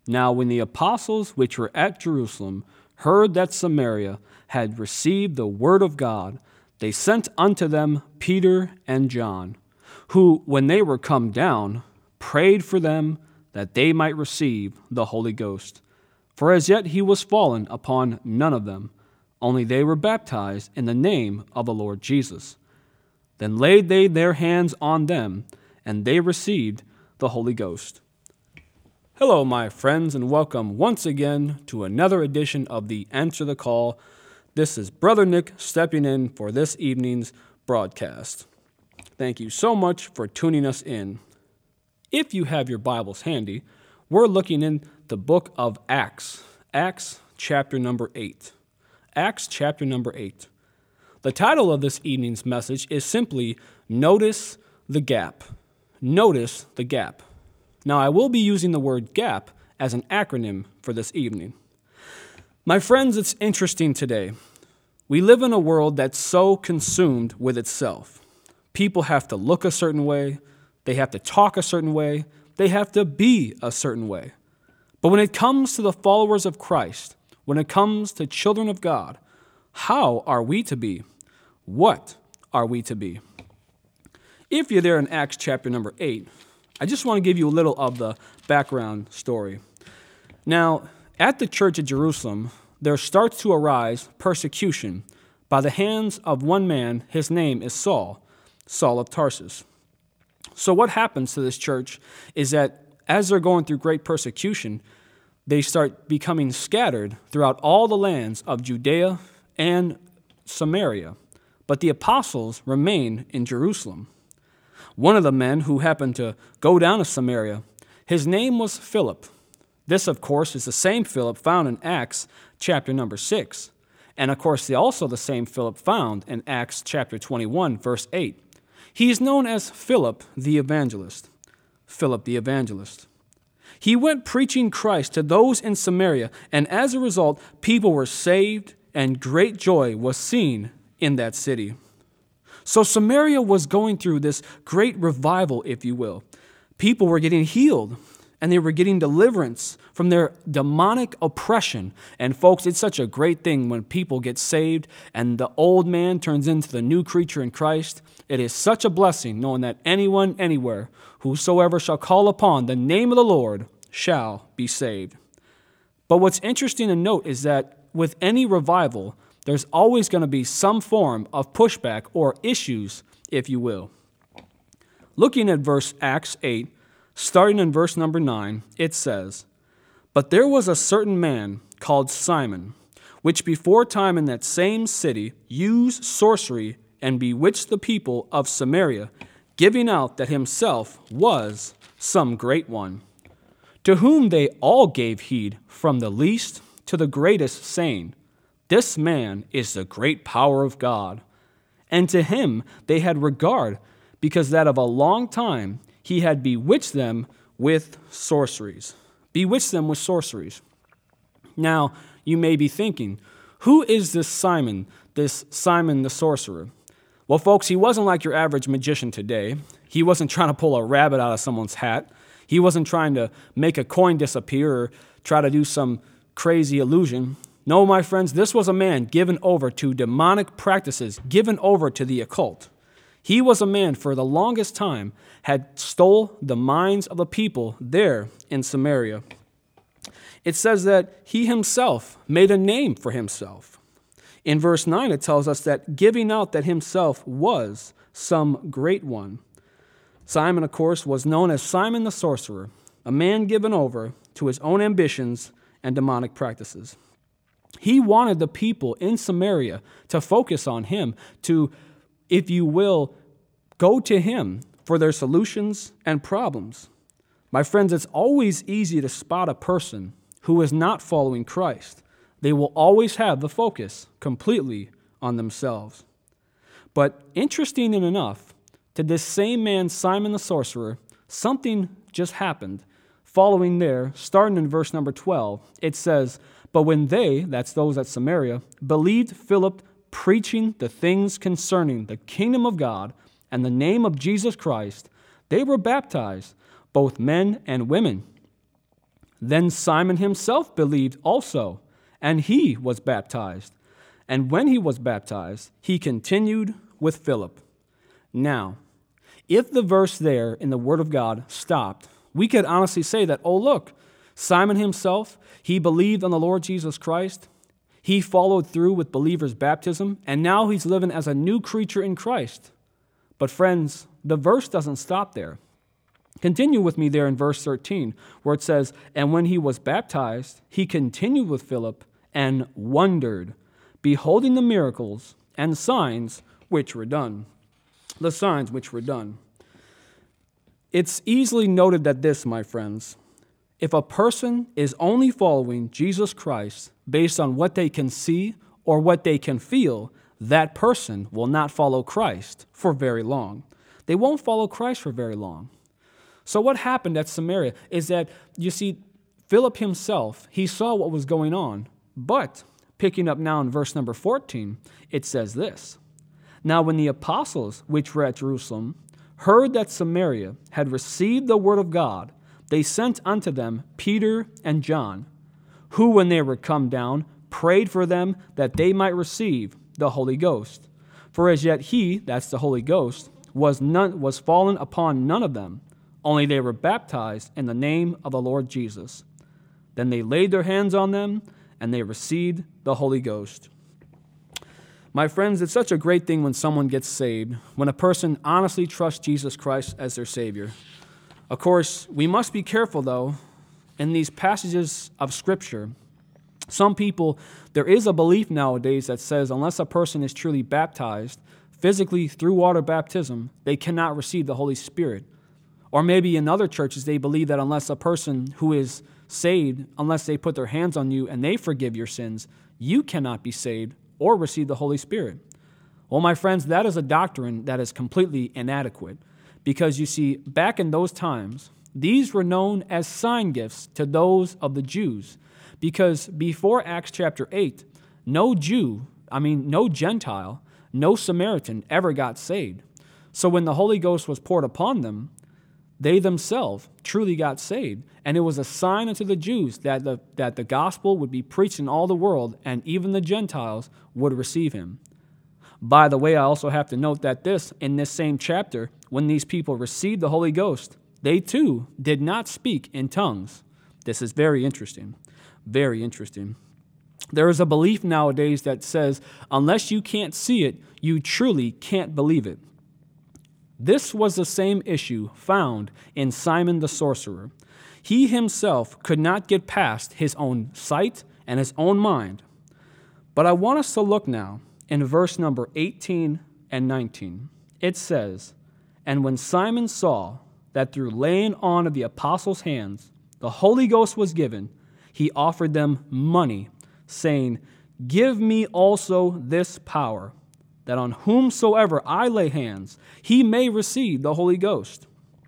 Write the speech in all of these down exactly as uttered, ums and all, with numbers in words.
Now when the apostles which were at Jerusalem heard that Samaria had received the word of God, they sent unto them Peter and John, who, when they were come down, prayed for them that they might receive the Holy Ghost. For as yet he was fallen upon none of them, only they were baptized in the name of the Lord Jesus. Then laid they their hands on them, and they received the Holy Ghost. Hello, my friends, and welcome once again to another edition of the Answer the Call. This is Brother Nick stepping in for this evening's broadcast. Thank you so much for tuning us in. If you have your Bibles handy, we're looking in the book of Acts, Acts chapter number eight. Acts chapter number eight. The title of this evening's message is simply Notice the Gap. Notice the Gap. Now, I will be using the word gap as an acronym for this evening. My friends, it's interesting today. We live in a world that's so consumed with itself. People have to look a certain way, they have to talk a certain way, they have to be a certain way. But when it comes to the followers of Christ, when it comes to children of God, how are we to be? What are we to be? If you're there in Acts chapter number eight, I just want to give you a little of the background story. Now, at the church at Jerusalem, there starts to arise persecution by the hands of one man. His name is Saul, Saul of Tarsus. So what happens to this church is that as they're going through great persecution, they start becoming scattered throughout all the lands of Judea and Samaria. But the apostles remain in Jerusalem. One of the men who happened to go down to Samaria, his name was Philip. This, of course, is the same Philip found in Acts chapter number six. And, of course, the, also the same Philip found in Acts chapter twenty-one, verse eight. He is known as Philip the Evangelist. Philip the Evangelist. He went preaching Christ to those in Samaria, and as a result, people were saved, and great joy was seen in that city. So Samaria was going through this great revival, if you will. People were getting healed, and they were getting deliverance from their demonic oppression. And folks, it's such a great thing when people get saved and the old man turns into the new creature in Christ. It is such a blessing knowing that anyone, anywhere, whosoever shall call upon the name of the Lord shall be saved. But what's interesting to note is that with any revival, there's always going to be some form of pushback or issues, if you will. Looking at verse Acts eight, starting in verse number nine, it says, But there was a certain man called Simon, which before time in that same city used sorcery and bewitched the people of Samaria, giving out that himself was some great one, to whom they all gave heed, from the least to the greatest, saying, This man is the great power of God. And to him they had regard, because that of a long time he had bewitched them with sorceries. Bewitched them with sorceries. Now, you may be thinking, who is this Simon, this Simon the sorcerer? Well, folks, he wasn't like your average magician today. He wasn't trying to pull a rabbit out of someone's hat. He wasn't trying to make a coin disappear or try to do some crazy illusion. No, my friends, this was a man given over to demonic practices, given over to the occult. He was a man for the longest time had stole the minds of the people there in Samaria. It says that he himself made a name for himself. In verse nine, it tells us that giving out that himself was some great one. Simon, of course, was known as Simon the sorcerer, a man given over to his own ambitions and demonic practices. He wanted the people in Samaria to focus on him, to, if you will, go to him for their solutions and problems. My friends, it's always easy to spot a person who is not following Christ. They will always have the focus completely on themselves. But interesting enough, to this same man, Simon the sorcerer, something just happened. Following there, starting in verse number twelve, it says, But when they, that's those at Samaria, believed Philip preaching the things concerning the kingdom of God and the name of Jesus Christ, they were baptized, both men and women. Then Simon himself believed also, and he was baptized. And when he was baptized, he continued with Philip. Now, if the verse there in the Word of God stopped, we could honestly say that, oh, look, Simon himself, he believed on the Lord Jesus Christ. He followed through with believers' baptism, and now he's living as a new creature in Christ. But friends, the verse doesn't stop there. Continue with me there in verse thirteen, where it says, and when he was baptized, he continued with Philip and wondered, beholding the miracles and signs which were done. The signs which were done. It's easily noted that this, my friends, if a person is only following Jesus Christ based on what they can see or what they can feel, that person will not follow Christ for very long. They won't follow Christ for very long. So what happened at Samaria is that, you see, Philip himself, he saw what was going on. But, picking up now in verse number fourteen, it says this. Now when the apostles which were at Jerusalem heard that Samaria had received the word of God, they sent unto them Peter and John, who when they were come down, prayed for them that they might receive the Holy Ghost. For as yet he, that's the Holy Ghost, was none was fallen upon none of them, only they were baptized in the name of the Lord Jesus. Then they laid their hands on them, and they received the Holy Ghost. My friends, it's such a great thing when someone gets saved, when a person honestly trusts Jesus Christ as their Savior. Of course, we must be careful, though, in these passages of Scripture. Some people, there is a belief nowadays that says unless a person is truly baptized, physically through water baptism, they cannot receive the Holy Spirit. Or maybe in other churches, they believe that unless a person who is saved, unless they put their hands on you and they forgive your sins, you cannot be saved or receive the Holy Spirit. Well, my friends, that is a doctrine that is completely inadequate. Because you see, back in those times, these were known as sign gifts to those of the Jews. Because before Acts chapter eight, no Jew, I mean, no Gentile, no Samaritan ever got saved. So when the Holy Ghost was poured upon them, they themselves truly got saved. And it was a sign unto the Jews that the, that the gospel would be preached in all the world, and even the Gentiles would receive him. By the way, I also have to note that this, in this same chapter, when these people received the Holy Ghost, they too did not speak in tongues. This is very interesting. Very interesting. There is a belief nowadays that says, unless you can't see it, you truly can't believe it. This was the same issue found in Simon the sorcerer. He himself could not get past his own sight and his own mind. But I want us to look now in verse number eighteen and nineteen. It says, and when Simon saw that through laying on of the apostles' hands the Holy Ghost was given, he offered them money, saying, give me also this power, that on whomsoever I lay hands, he may receive the Holy Ghost.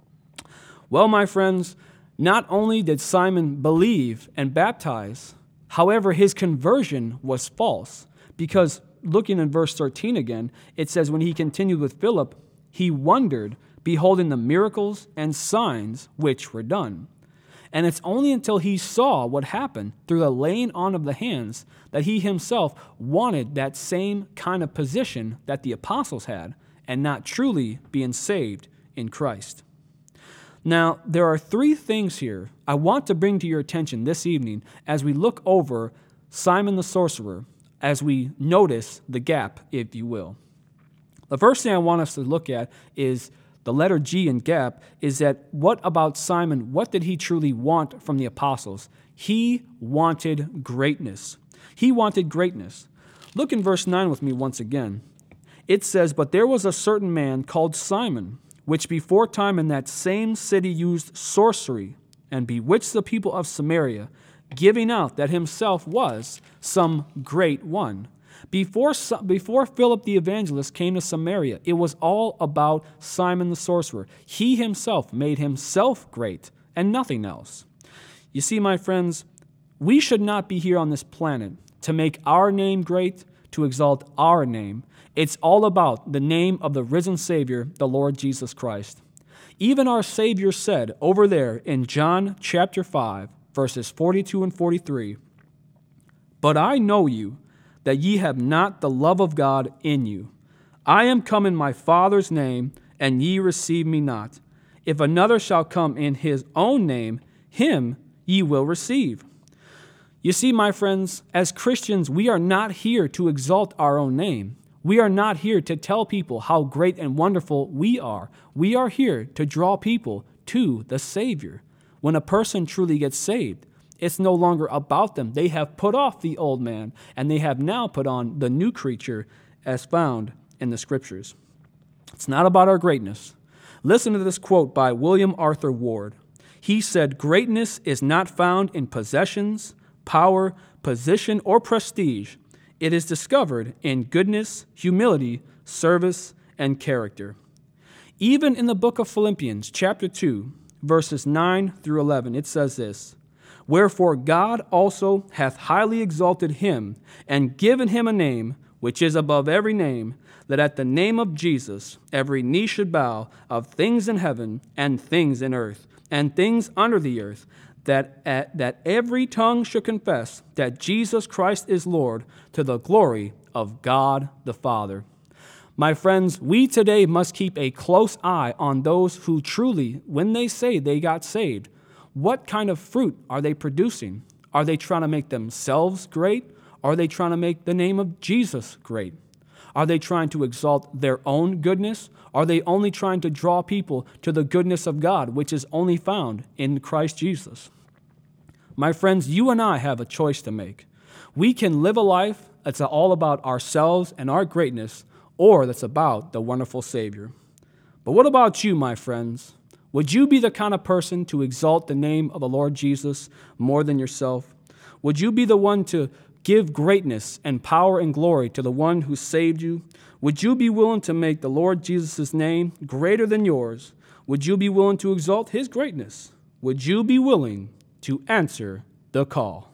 Well, my friends, not only did Simon believe and baptize, however, his conversion was false. Because looking in verse thirteen again, it says, when he continued with Philip, he wondered, beholding the miracles and signs which were done. And it's only until he saw what happened through the laying on of the hands that he himself wanted that same kind of position that the apostles had, and not truly being saved in Christ. Now, there are three things here I want to bring to your attention this evening as we look over Simon the sorcerer, as we notice the gap, if you will. The first thing I want us to look at is the letter G in gap, is that what about Simon? What did he truly want from the apostles? He wanted greatness. He wanted greatness. Look in verse nine with me once again. It says, but there was a certain man called Simon, which before time in that same city used sorcery, and bewitched the people of Samaria, giving out that himself was some great one. Before, before Philip the evangelist came to Samaria, it was all about Simon the sorcerer. He himself made himself great and nothing else. You see, my friends, we should not be here on this planet to make our name great, to exalt our name. It's all about the name of the risen Savior, the Lord Jesus Christ. Even our Savior said over there in John chapter five, verses forty-two and forty-three. But I know you, that ye have not the love of God in you. I am come in my Father's name, and ye receive me not. If another shall come in his own name, him ye will receive. You see, my friends, as Christians, we are not here to exalt our own name. We are not here to tell people how great and wonderful we are. We are here to draw people to the Savior. When a person truly gets saved, it's no longer about them. They have put off the old man, and they have now put on the new creature as found in the Scriptures. It's not about our greatness. Listen to this quote by William Arthur Ward. He said, "Greatness is not found in possessions, power, position, or prestige. It is discovered in goodness, humility, service, and character." Even in the book of Philippians, chapter two, verses nine through eleven, it says this, "Wherefore God also hath highly exalted him, and given him a name which is above every name, that at the name of Jesus every knee should bow, of things in heaven and things in earth and things under the earth, that at, that every tongue should confess that Jesus Christ is Lord, to the glory of God the Father." My friends, we today must keep a close eye on those who truly, when they say they got saved, what kind of fruit are they producing? Are they trying to make themselves great? Are they trying to make the name of Jesus great? Are they trying to exalt their own goodness? Are they only trying to draw people to the goodness of God, which is only found in Christ Jesus? My friends, you and I have a choice to make. We can live a life that's all about ourselves and our greatness, or that's about the wonderful Savior. But what about you, my friends? Would you be the kind of person to exalt the name of the Lord Jesus more than yourself? Would you be the one to give greatness and power and glory to the one who saved you? Would you be willing to make the Lord Jesus' name greater than yours? Would you be willing to exalt his greatness? Would you be willing to answer the call?